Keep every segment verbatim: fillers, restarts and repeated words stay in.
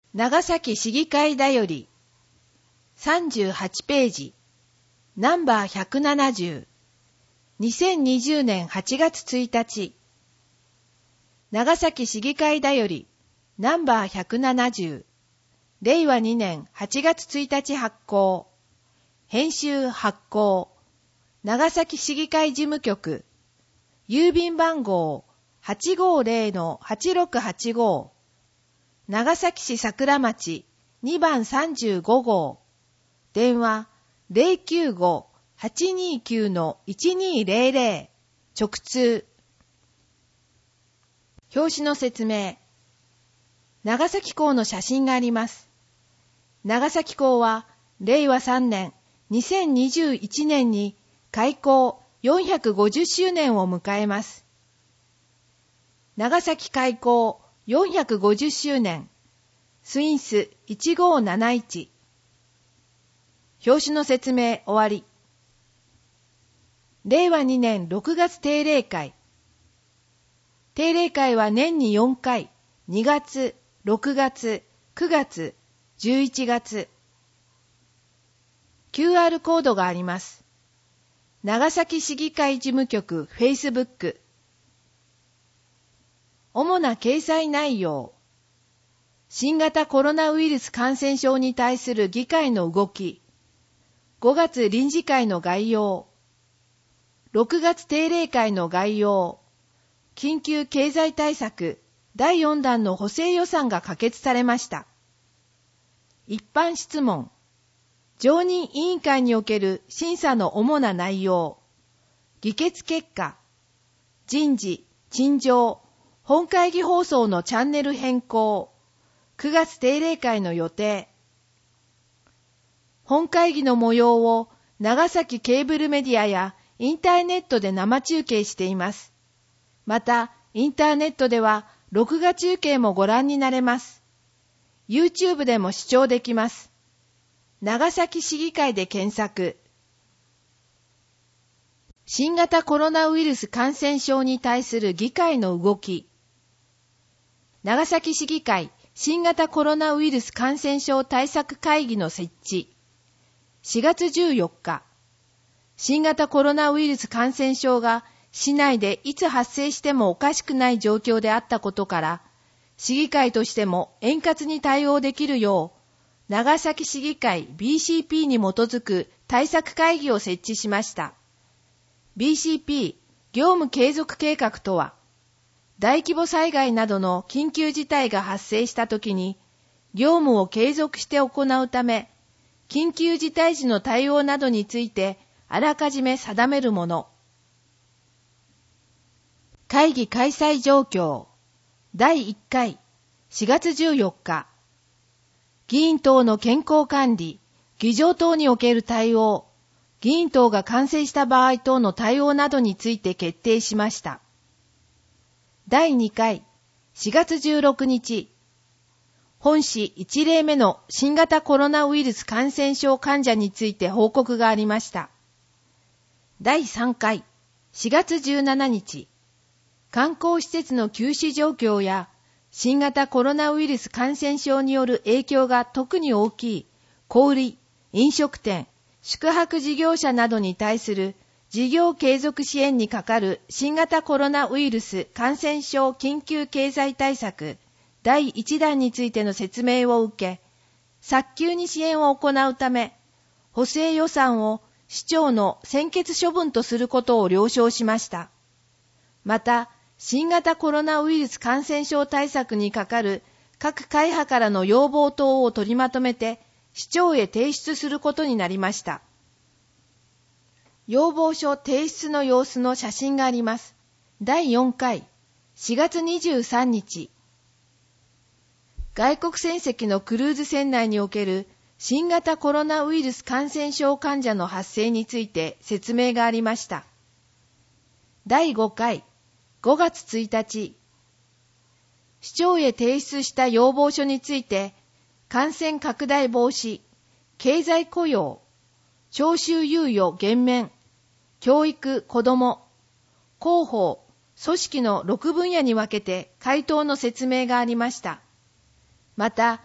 長崎市議会だよりさんじゅうはちページナンバーひゃくななじゅう にせんにじゅうねんはちがつついたち長崎市議会だよりナンバーひゃくななじゅうれいわにねんはちがつついたち発行編集発行長崎市議会事務局郵便番号 はちごーぜろのはちろくはちご 長崎市桜町にばんさんじゅうごごう電話 ゼロきゅうご はちにーきゅう のいちにーぜろぜろ 直通表紙の説明長崎港の写真があります。長崎港はれいわさんねんにせんにじゅういちねんに開港よんひゃくごじゅっしゅうねんを迎えます。長崎開港よんひゃくごじゅっしゅうねんスインスいちごーなないち表紙の説明終わり。れいわにねんろくがつ定例会定例会は年によんかいにがつ、ろくがつ、くがつ、じゅういちがつ キューアール コードがあります。長崎市議会事務局フェイスブック主な掲載内容新型コロナウイルス感染症に対する議会の動きごがつ臨時会の概要ろくがつ定例会の概要緊急経済対策だいよんだんの補正予算が可決されました。一般質問常任委員会における審査の主な内容議決結果人事、陳情本会議放送のチャンネル変更くがつ定例会の予定本会議の模様を長崎ケーブルメディアやインターネットで生中継しています。また、インターネットでは録画中継もご覧になれます。YouTube でも視聴できます。長崎市議会で検索。新型コロナウイルス感染症に対する議会の動き。長崎市議会新型コロナウイルス感染症対策会議の設置。しがつじゅうよっか。新型コロナウイルス感染症が市内でいつ発生してもおかしくない状況であったことから、市議会としても円滑に対応できるよう、長崎市議会 ビーシーピー に基づく対策会議を設置しました。ビーシーピー 業務継続計画とは、大規模災害などの緊急事態が発生したときに、業務を継続して行うため、緊急事態時の対応などについてあらかじめ定めるもの。会議開催状況だいいっかいしがつじゅうよっか議員等の健康管理、議場等における対応、議員等が感染した場合等の対応などについて決定しました。だいにかいしがつじゅうろくにち本市いちれいめの新型コロナウイルス感染症患者について報告がありました。だいさんかいしがつじゅうしちにち観光施設の休止状況や新型コロナウイルス感染症による影響が特に大きい小売、飲食店、宿泊事業者などに対する事業継続支援にかかる新型コロナウイルス感染症緊急経済対策だいいちだんについての説明を受け、早急に支援を行うため、補正予算を市長の専決処分とすることを了承しました。また、新型コロナウイルス感染症対策にかかる各会派からの要望等を取りまとめて市長へ提出することになりました。要望書提出の様子の写真があります。だいよんかいしがつにじゅうさんにち外国船籍のクルーズ船内における新型コロナウイルス感染症患者の発生について説明がありました。だいごかいごがつついたち市長へ提出した要望書について感染拡大防止、経済雇用、徴収猶予減免、教育子ども、広報、組織のろくぶんやに分けて回答の説明がありました。また、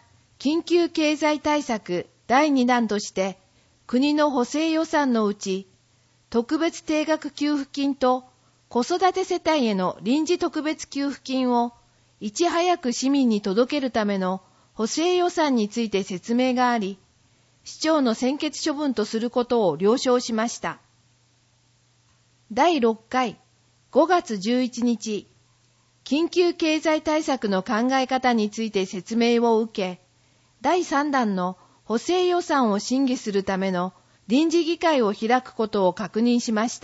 緊急経済対策だいにだんとして、国の補正予算のうち、特別定額給付金と子育て世帯への臨時特別給付金をいち早く市民に届けるための補正予算について説明があり、市長の専決処分とすることを了承しました。だいろっかいごがつじゅういちにち、緊急経済対策の考え方について説明を受け、だいさんだんの補正予算を審議するための臨時議会を開くことを確認しました。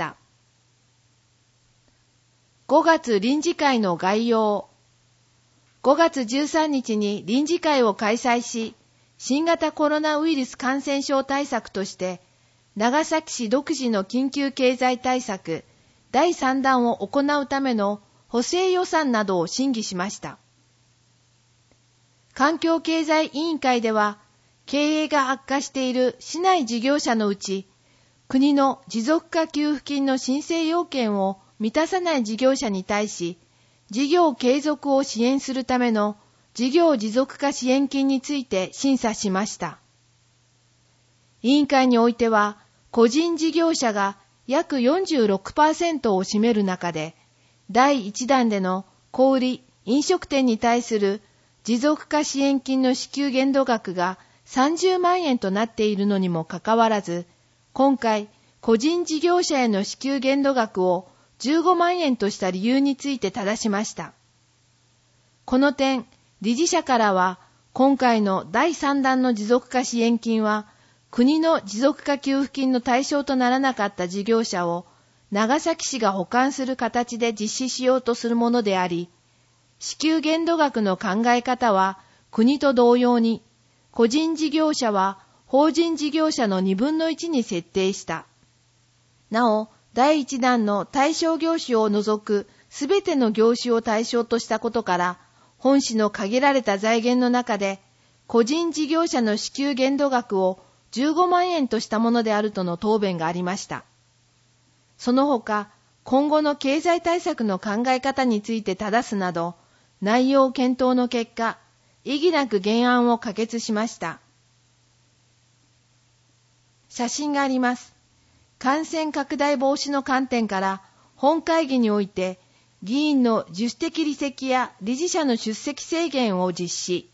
ごがつ臨時会の概要。ごがつじゅうさんにちに臨時会を開催し、新型コロナウイルス感染症対策として、長崎市独自の緊急経済対策だいさんだんを行うための補正予算などを審議しました。環境経済委員会では、経営が悪化している市内事業者のうち、国の持続化給付金の申請要件を満たさない事業者に対し、事業継続を支援するための事業持続化支援金について審査しました。委員会においては、個人事業者が約 よんじゅうろくパーセント を占める中で、だいいちだんでの小売・飲食店に対する持続化支援金の支給限度額がさんじゅうまんえんとなっているのにもかかわらず、今回、個人事業者への支給限度額をじゅうごまんえんとした理由について正しました。この点、理事者からは、今回のだいさんだんの持続化支援金は、国の持続化給付金の対象とならなかった事業者を、長崎市が補完する形で実施しようとするものであり、支給限度額の考え方は、国と同様に、個人事業者は法人事業者のにぶんのいちに設定した。なお、だいいちだんの対象業種を除くすべての業種を対象としたことから、本市の限られた財源の中で、個人事業者の支給限度額をじゅうごまんえんとしたものであるとの答弁がありました。その他、今後の経済対策の考え方について正すなど、内容検討の結果、異議なく原案を可決しました。写真があります。感染拡大防止の観点から、本会議において、議員の自主的離席や理事者の出席制限を実施。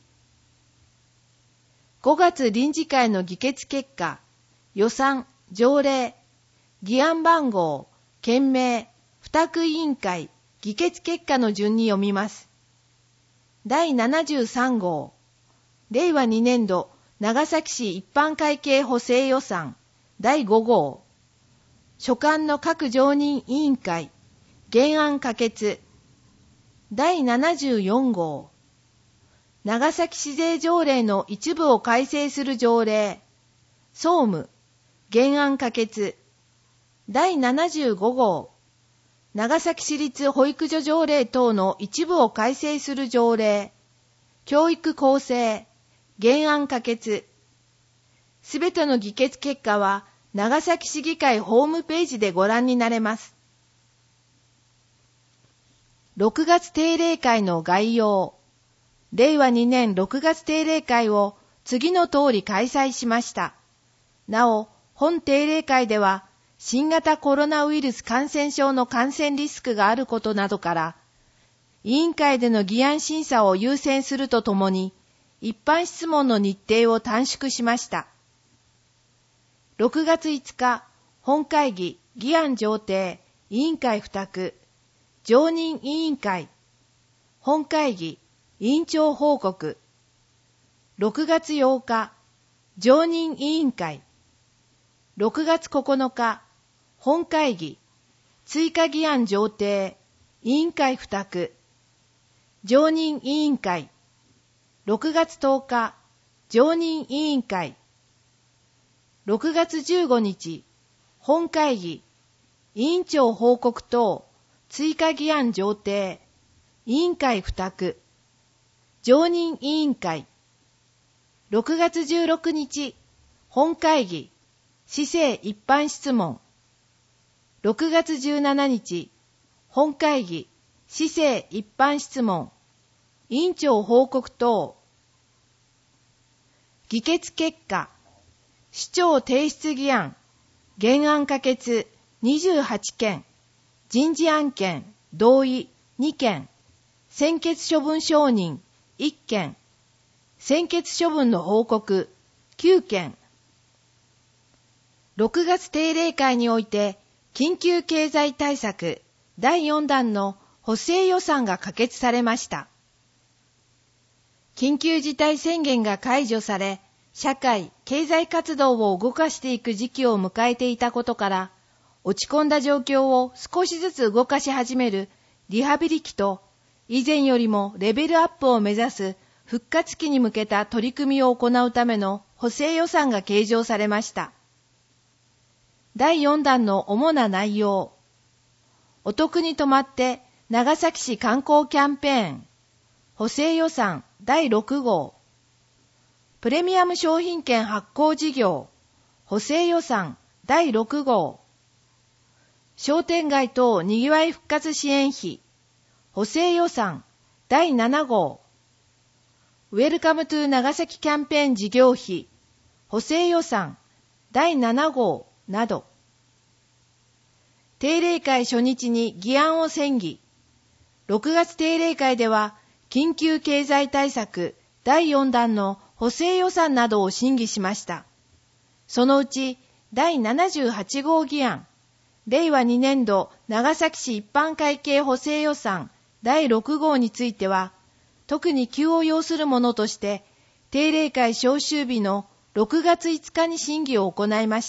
ごがつ臨時会の議決結果、予算、条例、議案番号、件名、付託委員会、議決結果の順に読みます。だいななじゅうさんごう、れいわにねんど長崎市一般会計補正予算だいごごう、所管の各常任委員会、原案可決。だいななじゅうよんごう、長崎市税条例の一部を改正する条例、総務、原案可決。だいななじゅうごごう、長崎市立保育所条例等の一部を改正する条例、教育構成、原案可決。すべての議決結果は、長崎市議会ホームページでご覧になれます。ろくがつ定例会の概要。れいわにねんろくがつ定例会を次の通り開催しました。なお、本定例会では、新型コロナウイルス感染症の感染リスクがあることなどから、委員会での議案審査を優先するとともに、一般質問の日程を短縮しました。ろくがついつか、本会議、議案上呈、委員会付託、常任委員会、本会議、委員長報告。ろくがつようか、常任委員会。ろくがつここのか、本会議、追加議案上呈、委員会付託、常任委員会。ろくがつとおか、常任委員会。ろくがつじゅうごにち、本会議、委員長報告等、追加議案上呈、委員会付託、常任委員会。ろくがつじゅうろくにち、本会議、市政一般質問。ろくがつじゅうしちにち、本会議、市政一般質問。委員長報告等。 議決結果、市長提出議案、原案可決にじゅうはちけん、人事案件同意にけん、専決処分承認いっけん、専決処分の報告きゅうけん。ろくがつ定例会において、緊急経済対策だいよんだんの補正予算が可決されました。緊急事態宣言が解除され、社会・経済活動を動かしていく時期を迎えていたことから、落ち込んだ状況を少しずつ動かし始めるリハビリ期と、以前よりもレベルアップを目指す復活期に向けた取り組みを行うための補正予算が計上されました。だいよんだんの主な内容。お得に泊まって長崎市観光キャンペーン。補正予算だいろくごう。プレミアム商品券発行事業。補正予算だいろくごう。商店街等にぎわい復活支援費。補正予算だいななごう。ウェルカムトゥ長崎キャンペーン事業費。補正予算だいななごう。など。定例会初日に議案を審議。ろくがつ定例会では、緊急経済対策だいよんだんの補正予算などを審議しました。そのうちだいななじゅうはちごう議案、れいわにねんど長崎市一般会計補正予算だいろくごうについては、特に急を要するものとして、定例会召集日のろくがついつかに審議を行いました。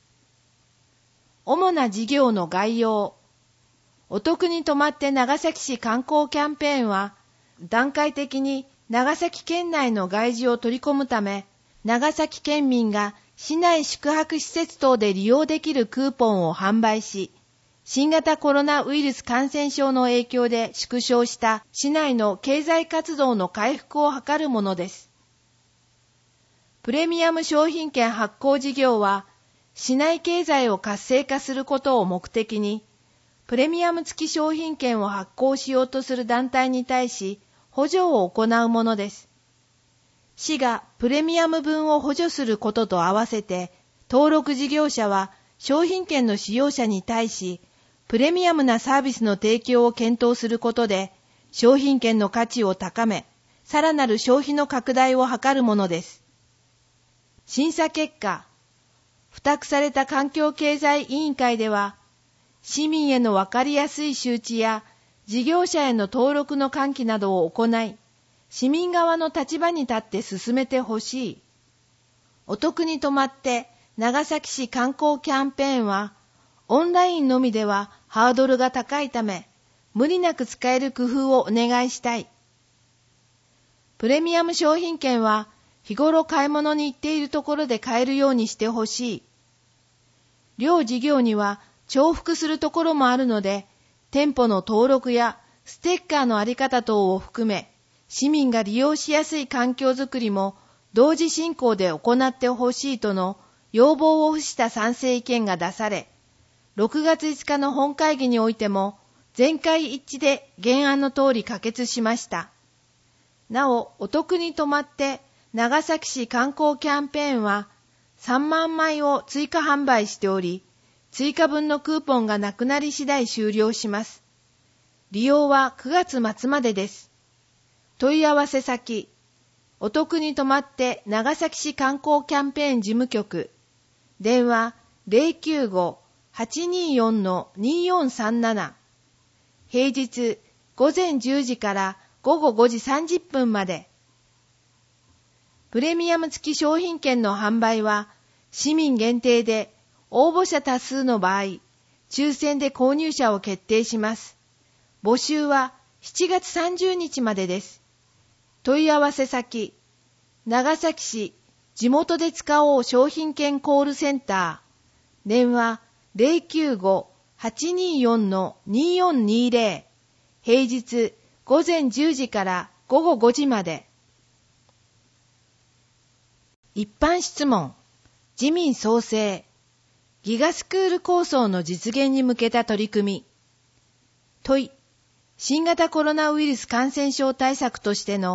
主な事業の概要。お得に泊まって長崎市観光キャンペーンは、段階的に長崎県内の外需を取り込むため、長崎県民が市内宿泊施設等で利用できるクーポンを販売し、新型コロナウイルス感染症の影響で縮小した市内の経済活動の回復を図るものです。プレミアム商品券発行事業は、市内経済を活性化することを目的に、プレミアム付き商品券を発行しようとする団体に対し、補助を行うものです。市がプレミアム分を補助することと合わせて、登録事業者は商品券の使用者に対し、プレミアムなサービスの提供を検討することで、商品券の価値を高め、さらなる消費の拡大を図るものです。審査結果、付託された環境経済委員会では、市民へのわかりやすい周知や、事業者への登録の喚起などを行い、市民側の立場に立って進めてほしい。お得に泊まって長崎市観光キャンペーンは、オンラインのみではハードルが高いため、無理なく使える工夫をお願いしたい。プレミアム商品券は、日頃買い物に行っているところで買えるようにしてほしい。両事業には重複するところもあるので、店舗の登録やステッカーのあり方等を含め、市民が利用しやすい環境づくりも同時進行で行ってほしいとの要望を付した賛成意見が出され、ろくがついつかの本会議においても全会一致で原案の通り可決しました。なお、お得に泊まって長崎市観光キャンペーンはさんまんまいを追加販売しており、追加分のクーポンがなくなり次第終了します。利用はくがつまつまでです。問い合わせ先、お得に泊まって長崎市観光キャンペーン事務局、電話 ゼロきゅうご はちにーよん にーよんさんなな、平日ごぜんじゅうじからごごごじさんじゅっぷんまで。プレミアム付き商品券の販売は市民限定で応募者多数の場合、抽選で購入者を決定します。募集はしちがつさんじゅうにちまでです。問い合わせ先、長崎市地元で使おう商品券コールセンター、電話 ゼロきゅうご はちにーよん にーよんにーぜろ、平日ごぜんじゅうじからごごごじまで。一般質問、自民創生、ギガスクール構想の実現に向けた取り組み。問い、新型コロナウイルス感染症対策としての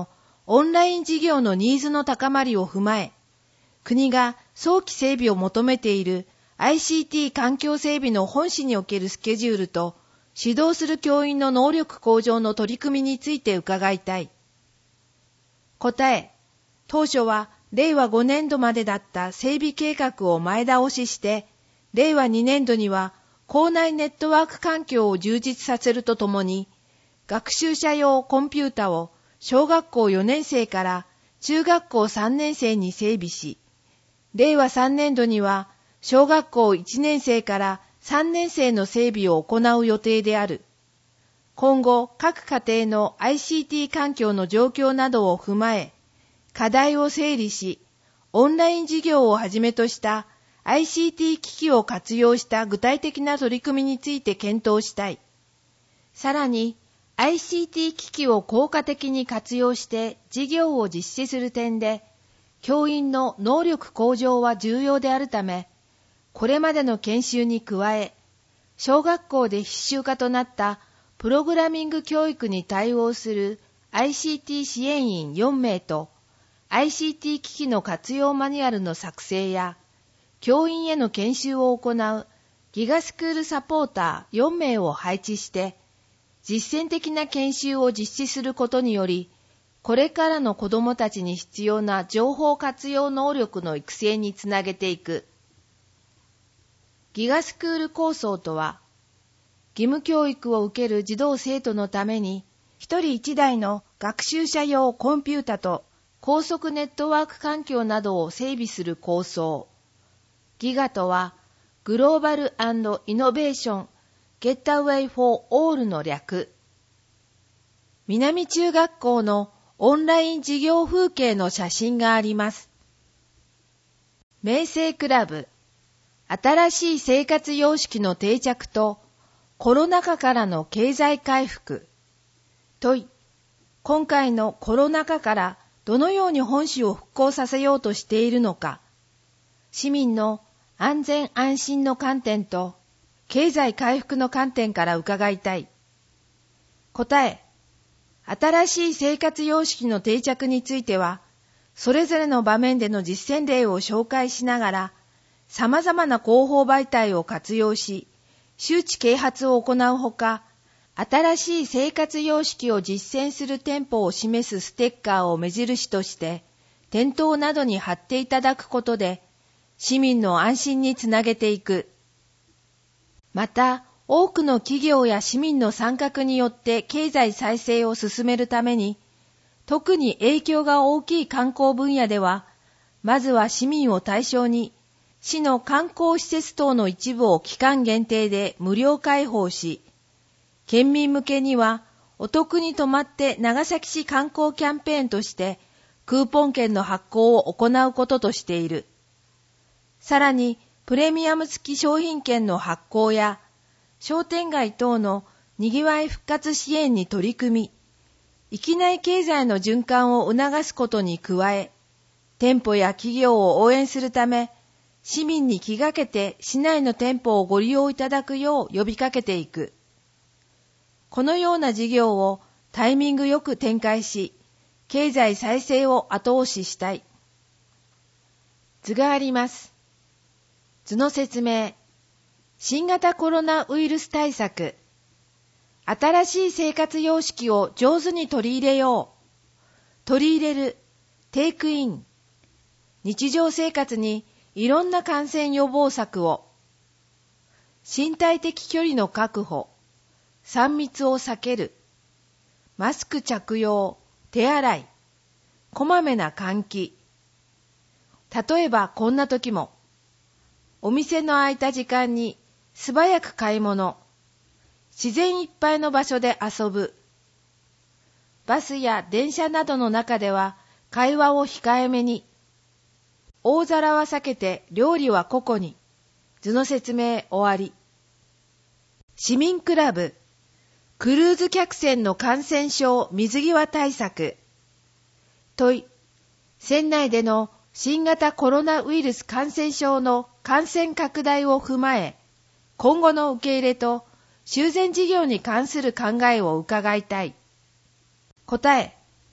オンライン事業のニーズの高まりを踏まえ、国が早期整備を求めている アイシーティー 環境整備の本市におけるスケジュールと、指導する教員の能力向上の取り組みについて伺いたい。答え、当初はれいわごねんどまでだった整備計画を前倒しして、れいわにねんどには校内ネットワーク環境を充実させるとともに、学習者用コンピュータを小学校よねんせいから中学校さんねんせいに整備し、れいわさんねんどには小学校いちねんせいからさんねんせいの整備を行う予定である。今後、各家庭の アイシーティー 環境の状況などを踏まえ、課題を整理し、オンライン授業をはじめとした アイシーティー 機器を活用した具体的な取り組みについて検討したい。さらに、アイシーティー 機器を効果的に活用して授業を実施する点で、教員の能力向上は重要であるため、これまでの研修に加え、小学校で必修化となったプログラミング教育に対応する アイシーティー 支援員よんめいと、アイシーティー 機器の活用マニュアルの作成や、教員への研修を行うギガスクールサポーターよんめいを配置して、実践的な研修を実施することにより、これからの子どもたちに必要な情報活用能力の育成につなげていく。ギガスクール構想とは、義務教育を受ける児童生徒のために、一人一台の学習者用コンピュータと高速ネットワーク環境などを整備する構想。ギガとは、グローバル&イノベーションゲットアウェイフォーオールの略。南中学校のオンライン授業風景の写真があります。明星クラブ、新しい生活様式の定着とコロナ禍からの経済回復。問い、今回のコロナ禍からどのように本市を復興させようとしているのか、市民の安全安心の観点と経済回復の観点から伺いたい。答え、新しい生活様式の定着については、それぞれの場面での実践例を紹介しながら、様々な広報媒体を活用し、周知啓発を行うほか、新しい生活様式を実践する店舗を示すステッカーを目印として、店頭などに貼っていただくことで、市民の安心につなげていく。また、多くの企業や市民の参画によって経済再生を進めるために、特に影響が大きい観光分野では、まずは市民を対象に、市の観光施設等の一部を期間限定で無料開放し、県民向けにはお得に泊まって長崎市観光キャンペーンとしてクーポン券の発行を行うこととしている。さらにプレミアム付き商品券の発行や商店街等のにぎわい復活支援に取り組み、域内経済の循環を促すことに加え、店舗や企業を応援するため、市民に気がけて市内の店舗をご利用いただくよう呼びかけていく。このような事業をタイミングよく展開し、経済再生を後押ししたい。図があります。図の説明。新型コロナウイルス対策。新しい生活様式を上手に取り入れよう。取り入れる。テイクイン。日常生活にいろんな感染予防策を。身体的距離の確保。さん密を避ける。マスク着用。手洗い。こまめな換気。例えばこんな時も、お店の空いた時間に素早く買い物。自然いっぱいの場所で遊ぶ。バスや電車などの中では会話を控えめに。大皿は避けて料理は個々に。図の説明終わり。市民クラブ。クルーズ客船の感染症水際対策。問い。船内での新型コロナウイルス感染症の感染拡大を踏まえ、今後の受け入れと修繕事業に関する考えを伺いたい。答え。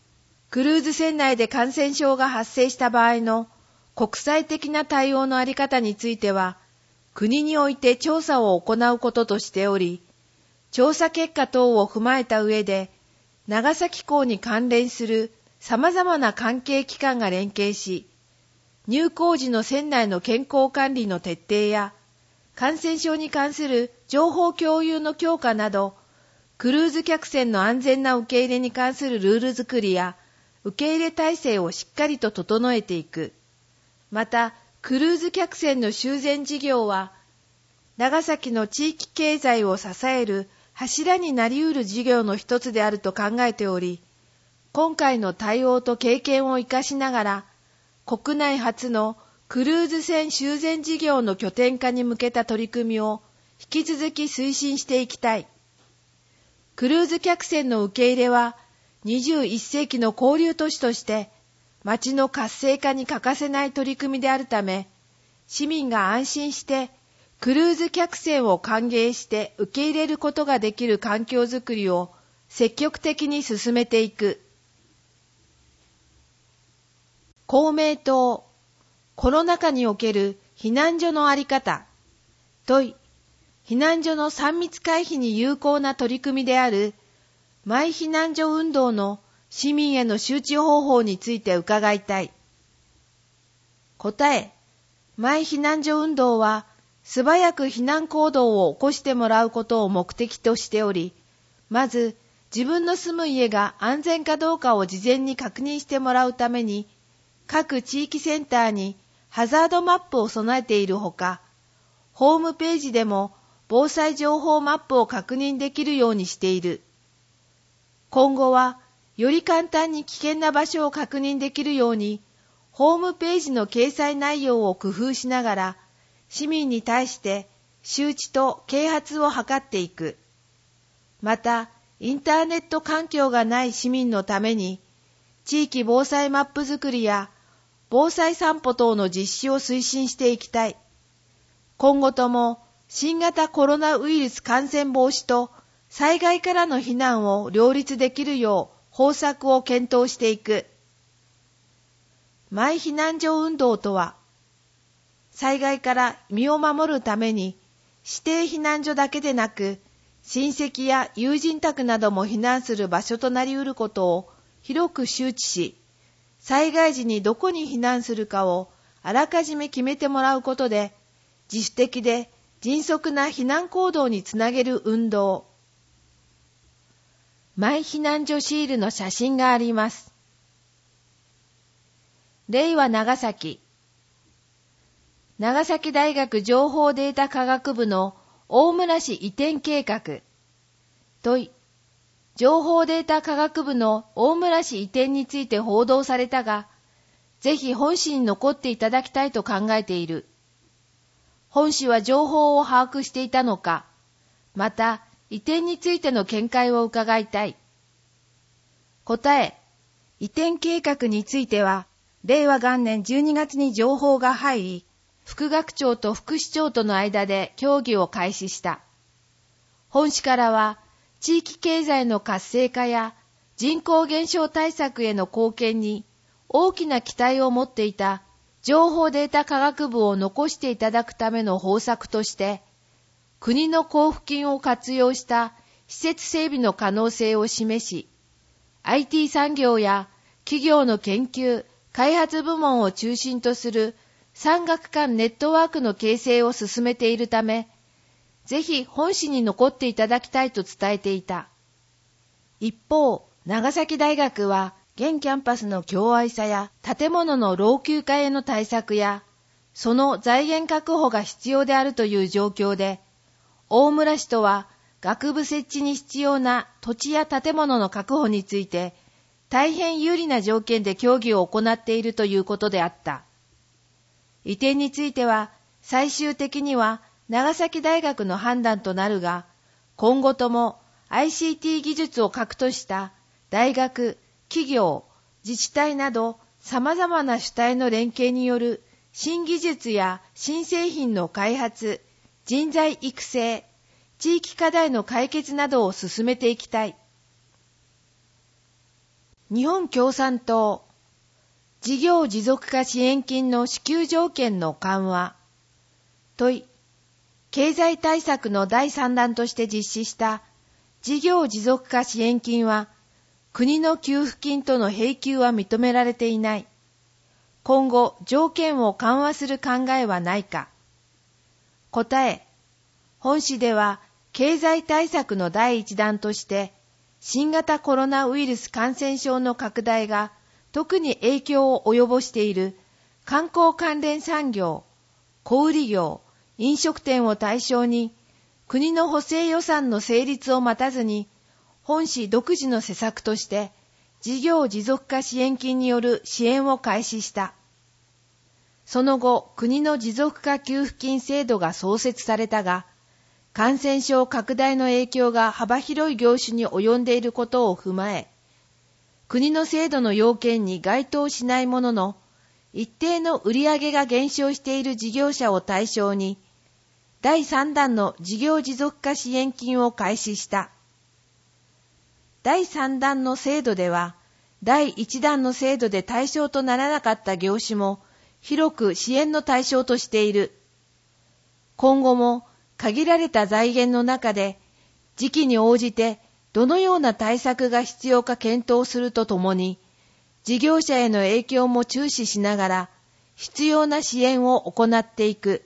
クルーズ船内で感染症が発生した場合の国際的な対応のあり方については、国において調査を行うこととしており、調査結果等を踏まえた上で、長崎港に関連する様々な関係機関が連携し、入港時の船内の健康管理の徹底や、感染症に関する情報共有の強化など、クルーズ客船の安全な受け入れに関するルール作りや、受け入れ体制をしっかりと整えていく。また、クルーズ客船の修繕事業は、長崎の地域経済を支える柱になり得る事業の一つであると考えており、今回の対応と経験を生かしながら、国内初のクルーズ船修繕事業の拠点化に向けた取り組みを引き続き推進していきたい。クルーズ客船の受け入れはにじゅういっ世紀の交流都市として町の活性化に欠かせない取り組みであるため、市民が安心してクルーズ客船を歓迎して受け入れることができる環境づくりを積極的に進めていく。公明党、コロナ禍における避難所のあり方。問い、避難所のさん密回避に有効な取り組みである、マイ避難所運動の市民への周知方法について伺いたい。答え、マイ避難所運動は、素早く避難行動を起こしてもらうことを目的としており、まず、自分の住む家が安全かどうかを事前に確認してもらうために、各地域センターにハザードマップを備えているほか、ホームページでも防災情報マップを確認できるようにしている。今後は、より簡単に危険な場所を確認できるように、ホームページの掲載内容を工夫しながら、市民に対して周知と啓発を図っていく。また、インターネット環境がない市民のために、地域防災マップ作りや防災散歩等の実施を推進していきたい。今後とも新型コロナウイルス感染防止と災害からの避難を両立できるよう方策を検討していく。マイ避難所運動とは、災害から身を守るために指定避難所だけでなく、親戚や友人宅なども避難する場所となり得ることを広く周知し、災害時にどこに避難するかをあらかじめ決めてもらうことで、自主的で迅速な避難行動につなげる運動。マイ避難所シールの写真があります。令和長崎。長崎大学情報データ科学部の大村市移転計画。問い。情報データ科学部の大村市移転について報道されたが、ぜひ本市に残っていただきたいと考えている。本市は情報を把握していたのか、また移転についての見解を伺いたい。答え、移転計画については、令和元年じゅうにがつに情報が入り、副学長と副市長との間で協議を開始した。本市からは、地域経済の活性化や人口減少対策への貢献に大きな期待を持っていた情報データ科学部を残していただくための方策として、国の交付金を活用した施設整備の可能性を示し、アイティー 産業や企業の研究、開発部門を中心とする産学間ネットワークの形成を進めているため、ぜひ本市に残っていただきたいと伝えていた。一方、長崎大学は現キャンパスの強愛さや建物の老朽化への対策や、その財源確保が必要であるという状況で、大村市とは学部設置に必要な土地や建物の確保について、大変有利な条件で協議を行っているということであった。移転については、最終的には長崎大学の判断となるが、今後とも アイシーティー 技術を核とした大学、企業、自治体など様々な主体の連携による新技術や新製品の開発、人材育成、地域課題の解決などを進めていきたい。 日本共産党事業持続化支援金の支給条件の緩和。問い、経済対策のだいさんだんとして実施した事業持続化支援金は、国の給付金との併給は認められていない。今後、条件を緩和する考えはないか。答え、本市では経済対策のだいいちだんとして、新型コロナウイルス感染症の拡大が特に影響を及ぼしている観光関連産業、小売業、飲食店を対象に、国の補正予算の成立を待たずに、本市独自の施策として、事業持続化支援金による支援を開始した。その後、国の持続化給付金制度が創設されたが、感染症拡大の影響が幅広い業種に及んでいることを踏まえ、国の制度の要件に該当しないものの、一定の売上が減少している事業者を対象に、だいさんだんの事業持続化支援金を開始した。だいさんだんの制度では、だいいちだんの制度で対象とならなかった業種も広く支援の対象としている。今後も限られた財源の中で、時期に応じてどのような対策が必要か検討するとともに、事業者への影響も注視しながら、必要な支援を行っていく。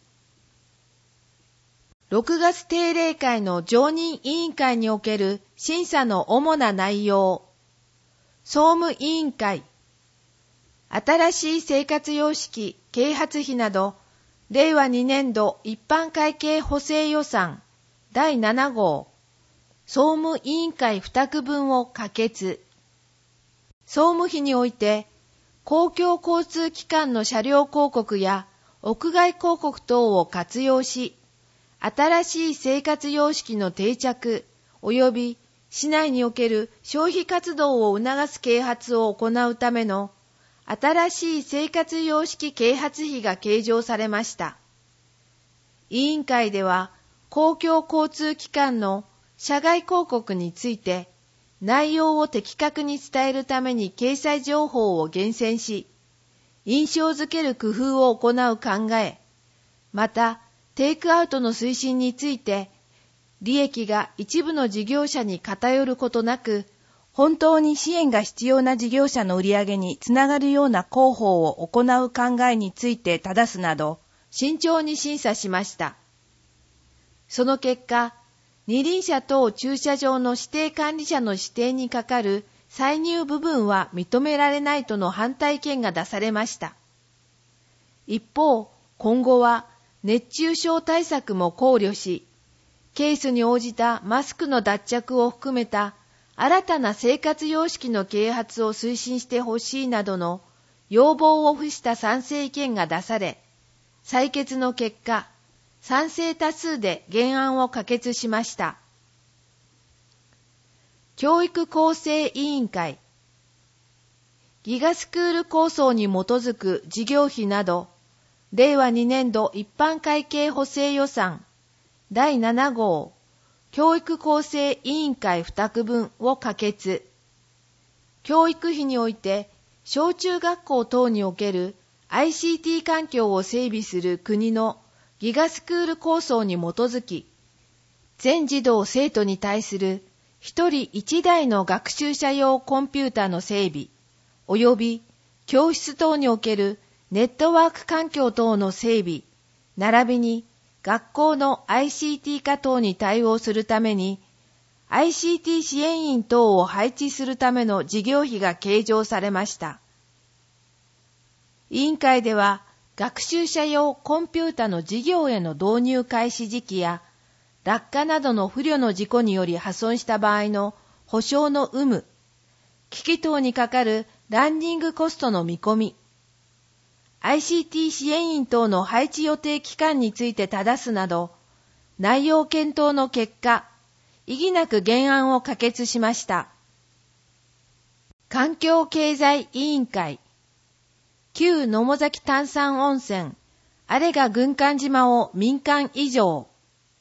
ろくがつ定例会の常任委員会における審査の主な内容。総務委員会。新しい生活様式、啓発費など、れいわにねんど一般会計補正予算だいななごう。総務委員会付託分を可決。総務費において、公共交通機関の車両広告や屋外広告等を活用し、新しい生活様式の定着及び市内における消費活動を促す啓発を行うための新しい生活様式啓発費が計上されました。委員会では公共交通機関の車外広告について内容を的確に伝えるために掲載情報を厳選し、印象づける工夫を行う考え、また、テイクアウトの推進について、利益が一部の事業者に偏ることなく、本当に支援が必要な事業者の売り上げにつながるような広報を行う考えについて正すなど、慎重に審査しました。その結果、二輪車等駐車場の指定管理者の指定にかかる歳入部分は認められないとの反対意見が出されました。一方、今後は、熱中症対策も考慮し、ケースに応じたマスクの脱着を含めた新たな生活様式の啓発を推進してほしいなどの要望を付した賛成意見が出され、採決の結果、賛成多数で原案を可決しました。教育構成委員会。ギガスクール構想に基づく事業費など、れいわにねんど一般会計補正予算だいななごう教育構成委員会付託分を可決。教育費において小中学校等における アイシーティー 環境を整備する国のギガスクール構想に基づき、全児童生徒に対する一人一台の学習者用コンピュータの整備、及び教室等におけるネットワーク環境等の整備、並びに学校の アイシーティー 化等に対応するために、アイシーティー 支援員等を配置するための事業費が計上されました。委員会では、学習者用コンピュータの事業への導入開始時期や、落下などの不慮の事故により破損した場合の補償の有無、機器等にかかるランニングコストの見込み、アイシーティー 支援員等の配置予定期間について正すなど、内容検討の結果、意義なく原案を可決しました。環境経済委員会。旧野母崎炭酸温泉、あれが軍艦島を民間移譲。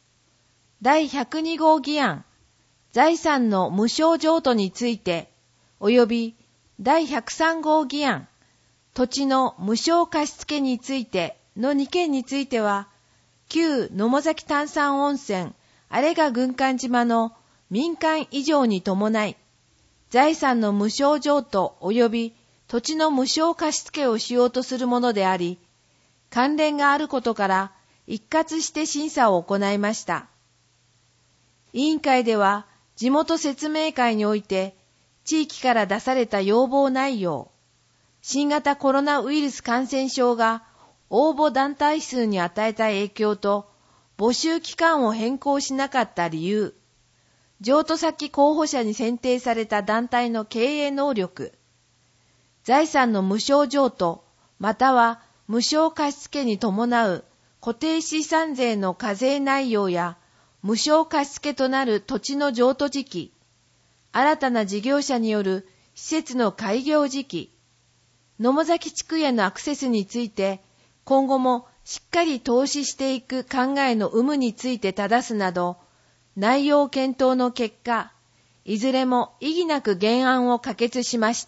だいひゃくにごう議案、財産の無償譲渡について、 及びだいひゃくさん号議案、土地の無償貸付についてのにけんについては、旧野母崎炭酸温泉あれが軍艦島の民間移譲に伴い、財産の無償譲渡及び土地の無償貸付をしようとするものであり、関連があることから一括して審査を行いました。委員会では地元説明会において地域から出された要望内容、新型コロナウイルス感染症が応募団体数に与えた影響と募集期間を変更しなかった理由、譲渡先候補者に選定された団体の経営能力、財産の無償譲渡または無償貸付に伴う固定資産税の課税内容や無償貸付となる土地の譲渡時期、新たな事業者による施設の開業時期、野母崎地区へのアクセスについて今後もしっかり投資していく考えの有無について正すなど、内容検討の結果、いずれも異議なく原案を可決しました。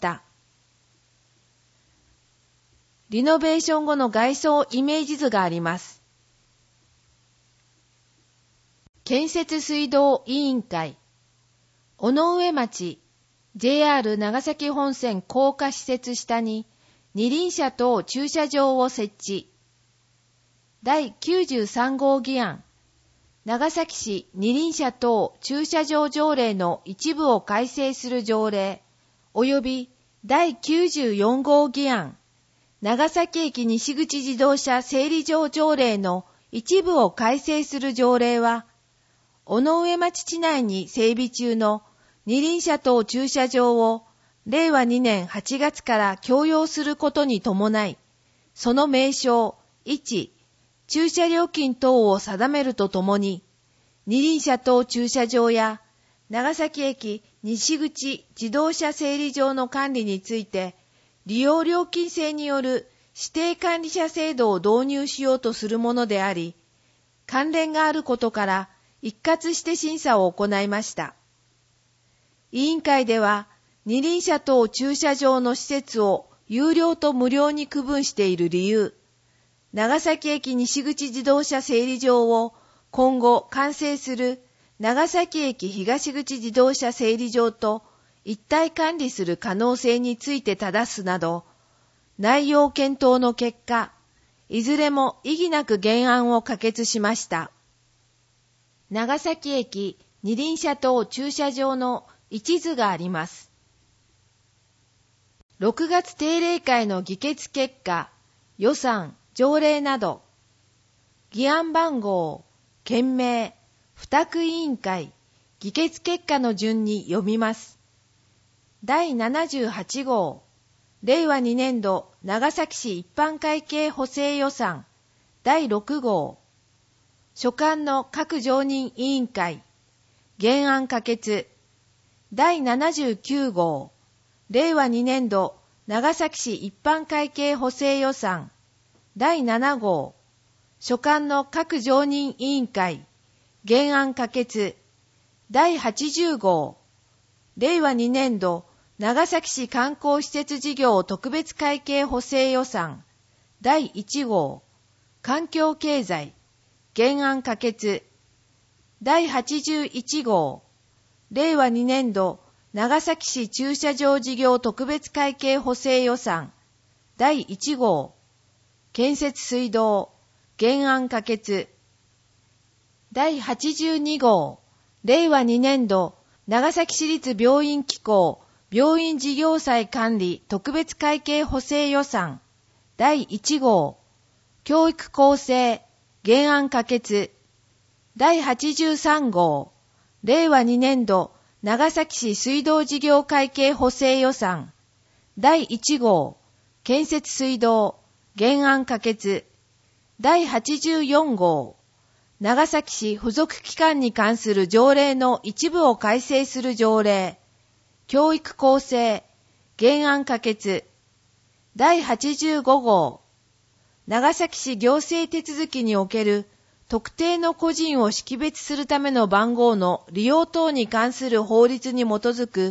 リノベーション後の外装イメージ図があります。建設水道委員会、尾上町 ジェイアール 長崎本線高架施設下に二輪車等駐車場を設置。だいきゅうじゅうさん号議案、長崎市二輪車等駐車場条例の一部を改正する条例、及びだいきゅうじゅうよん号議案、長崎駅西口自動車整理場条例の一部を改正する条例は、尾上町地内に整備中の二輪車等駐車場をれいわにねんはちがつから供用することに伴い、その名称、位置、駐車料金等を定めるとともに、二輪車等駐車場や長崎駅西口自動車整理場の管理について、利用料金制による指定管理者制度を導入しようとするものであり、関連があることから一括して審査を行いました。委員会では、二輪車等駐車場の施設を有料と無料に区分している理由、長崎駅西口自動車整理場を今後完成する長崎駅東口自動車整理場と一体管理する可能性について正すなど、内容検討の結果、いずれも異議なく原案を可決しました。長崎駅二輪車等駐車場の一図があります。ろくがつ定例会の議決結果、予算、条例など、議案番号、件名、付託委員会、議決結果の順に読みます。だいななじゅうはち号、れいわにねん度長崎市一般会計補正予算だいろく号、所管の各常任委員会、原案可決。だいななじゅうきゅう号、れいわにねん度長崎市一般会計補正予算だいなな号、所管の各常任委員会、原案可決。だいはちじゅう号、れいわにねん度長崎市観光施設事業特別会計補正予算だいいち号、環境経済、原案可決。だいはちじゅういち号、れいわにねん度長崎市駐車場事業特別会計補正予算だいいち号、建設水道、原案可決。だいはちじゅうに号、れいわにねん度長崎市立病院機構病院事業債管理特別会計補正予算だいいち号、教育構成、原案可決。だいはちじゅうさん号、れいわにねん度長崎市水道事業会計補正予算だいいち号、建設水道、原案可決。だいはちじゅうよん号、長崎市付属機関に関する条例の一部を改正する条例、教育構成、原案可決。だいはちじゅうご号、長崎市行政手続きにおける特定の個人を識別するための番号の利用等に関する法律に基づく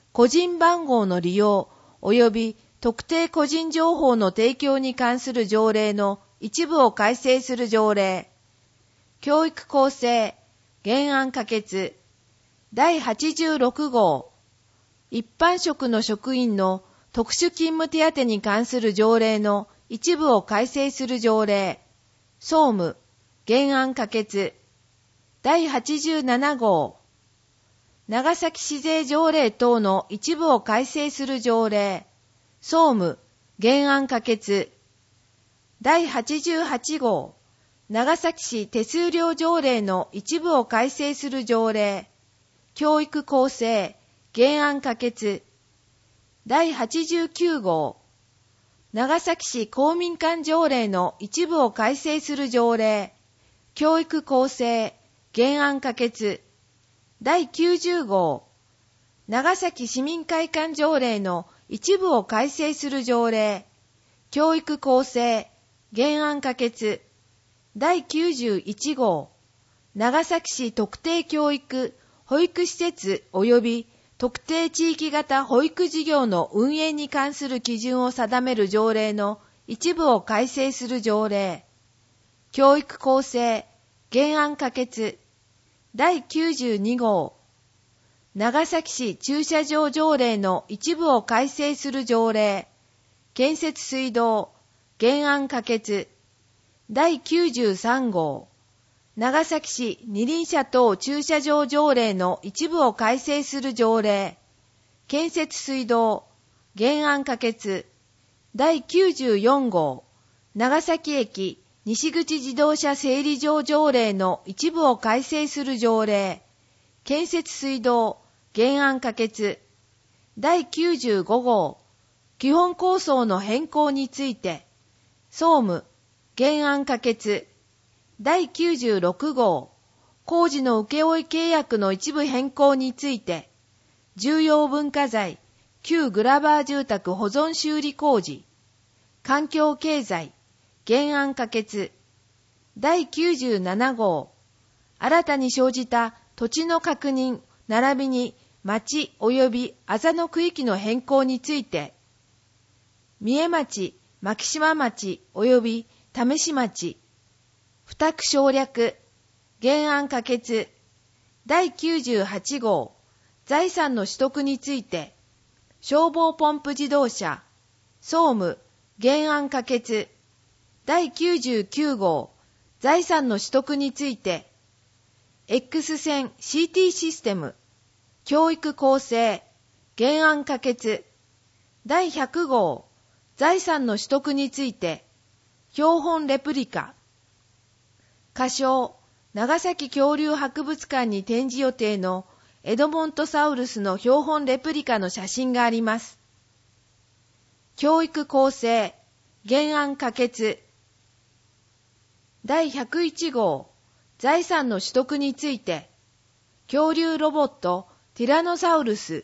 個人番号の利用及び特定個人情報の提供に関する条例の一部を改正する条例、教育公正原案可決だいはちじゅうろく号、一般職の職員の特殊勤務手当に関する条例の一部を改正する条例、総務原案可決だいはちじゅうなな号、長崎市税条例等の一部を改正する条例、総務原案可決だいはちじゅうはち号、長崎市手数料条例の一部を改正する条例、教育公正原案可決だいはちじゅうきゅう号、長崎市公民館条例の一部を改正する条例、教育公正原案可決だいきゅうじゅう号、長崎市民会館条例の一部を改正する条例、教育公正原案可決だいきゅうじゅういち号、長崎市特定教育保育施設及び特定地域型保育事業の運営に関する基準を定める条例の一部を改正する条例、教育公正原案可決だいきゅうじゅうに号、長崎市駐車場条例の一部を改正する条例、建設水道原案可決だいきゅうじゅうさん号、長崎市二輪車等駐車場条例の一部を改正する条例、建設水道原案可決だいきゅうじゅうよん号、長崎駅西口自動車整理場条例の一部を改正する条例、建設水道原案可決だいきゅうじゅうご号、基本構想の変更について、総務原案可決だいきゅうじゅうろく号、工事の請負契約の一部変更について、重要文化財旧グラバー住宅保存修理工事、環境経済原案可決だいきゅうじゅうなな号、新たに生じた土地の確認並びに町及びあざの区域の変更について、三重町、牧島町及び為市町、付託省略原案可決だいきゅうじゅうはち号、財産の取得について、消防ポンプ自動車総務原案可決だいきゅうじゅうきゅう号、財産の取得について、X 線 シーティー システム教育公正原案可決だいひゃく号、財産の取得について、標本レプリカ仮称長崎恐竜博物館に展示予定のエドモントサウルスの標本レプリカの写真があります。教育公正原案可決だいひゃくいち号、財産の取得について、恐竜ロボットティラノサウルス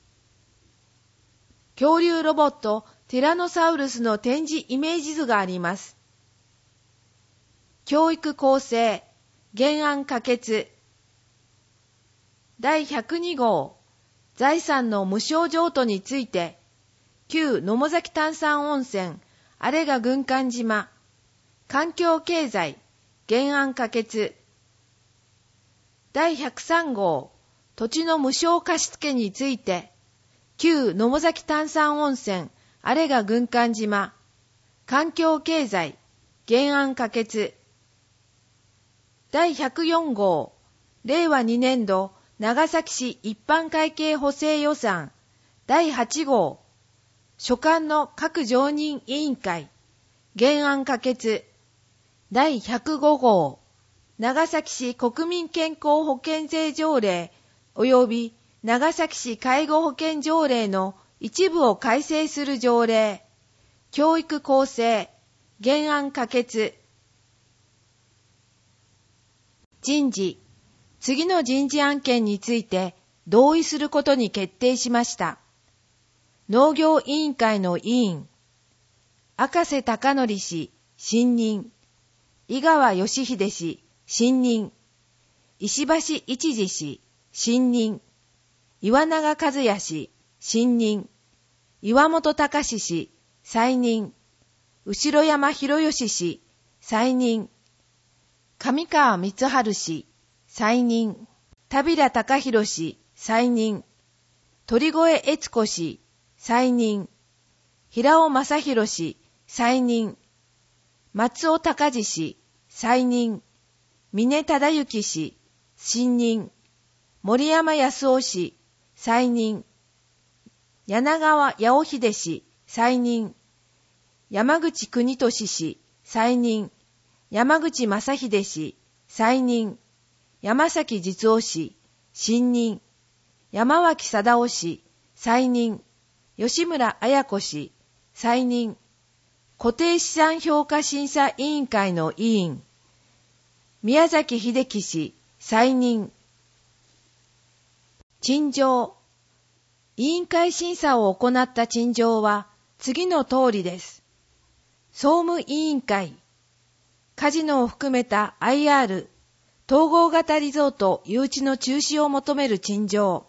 恐竜ロボットティラノサウルスの展示イメージ図があります。教育公正原案可決だいひゃくに号、財産の無償譲渡について、旧野母崎炭酸温泉あれが軍艦島環境経済原案可決だいひゃくさん号、土地の無償貸付について、旧野母崎炭酸温泉あれが軍艦島環境経済原案可決だいひゃくよん号、令和に年度長崎市一般会計補正予算だいはち号、所管の各常任委員会原案可決だいひゃくご号、長崎市国民健康保険税条例及び長崎市介護保険条例の一部を改正する条例、教育公正原案可決人事、次の人事案件について同意することに決定しました。農業委員会の委員、赤瀬貴則氏、新任、井川義秀氏、新任、石橋一次氏、新任、岩永和也氏、 新任。岩本隆氏、再任。後山博義氏、再任。上川光晴氏、再任。田平隆弘氏、再任。鳥越悦子氏、再任。平尾正弘氏、再任。松尾隆史氏、再任。峰忠之氏、新任。森山康夫氏、再任。柳川八尾秀氏、再任。山口国俊氏、再任。山口正秀氏、再任。山崎実夫氏、新任。山脇貞夫氏、再任。吉村綾子氏、再任。固定資産評価審査委員会の委員。宮崎秀樹氏、再任。陳情。委員会審査を行った陳情は次の通りです。総務委員会。カジノを含めた アイアール、統合型リゾート誘致の中止を求める陳情。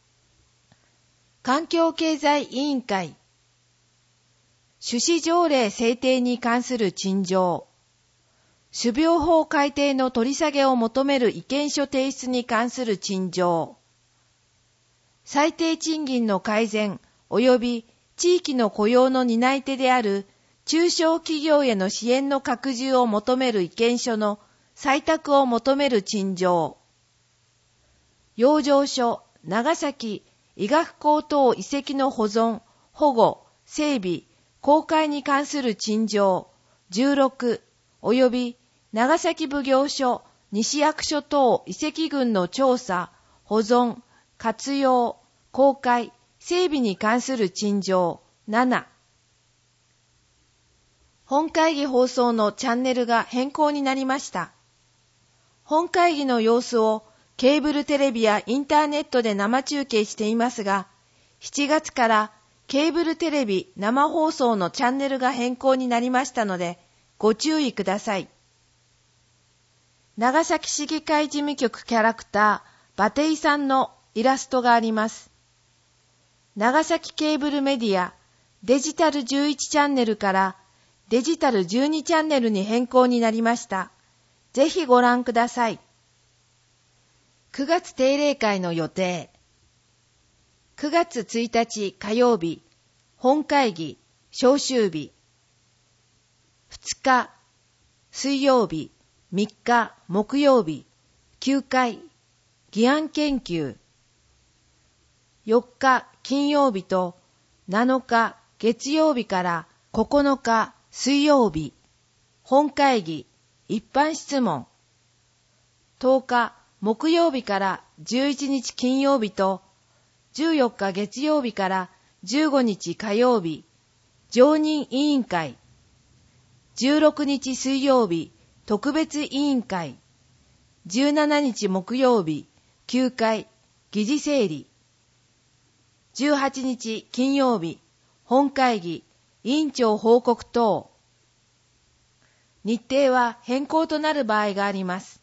環境経済委員会。種子条例制定に関する陳情。種苗法改定の取り下げを求める意見書提出に関する陳情。最低賃金の改善及び地域の雇用の担い手である中小企業への支援の拡充を求める意見書の採択を求める陳情。養生所長崎医学高等遺跡の保存、保護、整備、公開に関する陳情じゅうろく及び長崎奉行所西役所等遺跡群の調査、保存、活用、公開、整備に関する陳情なな。本会議放送のチャンネルが変更になりました。本会議の様子をケーブルテレビやインターネットで生中継していますが、しちがつからケーブルテレビ生放送のチャンネルが変更になりましたので、ご注意ください。長崎市議会事務局キャラクター、バテイさんのイラストがあります。長崎ケーブルメディア、デジタルじゅういちチャンネルからデジタルじゅうにチャンネルに変更になりました。ぜひご覧ください。くがつ定例会の予定。くがつついたち火曜日、本会議、召集日。ふつか、水曜日、みっか、木曜日、きゅうかい、議案研究。よっか、金曜日となのか、月曜日からここのか、水曜日、本会議、一般質問。とおか、木曜日からじゅういちにち金曜日とじゅうよっか月曜日からじゅうごにち火曜日、常任委員会。じゅうろくにち水曜日、特別委員会。じゅうしちにち木曜日、きゅうかい、議事整理。じゅうはちにち金曜日、本会議、委員長報告等。日程は変更となる場合があります。